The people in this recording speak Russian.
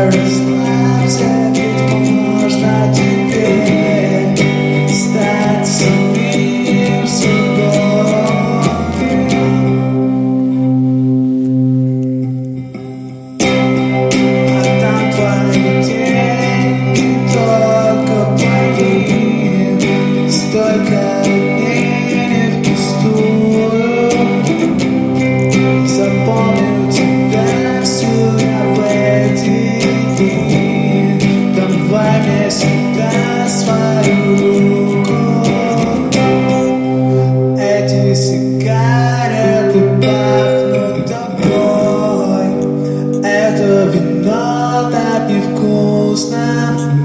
Расслабься, ведь можно теперь стать самим собой. А там твои деньги только твои, столько дней не впустую. Запомню тебя всю я в эти дни. Давай мне сюда свою руку. Эти сигареты пахнут тобой. Это вино так невкусно.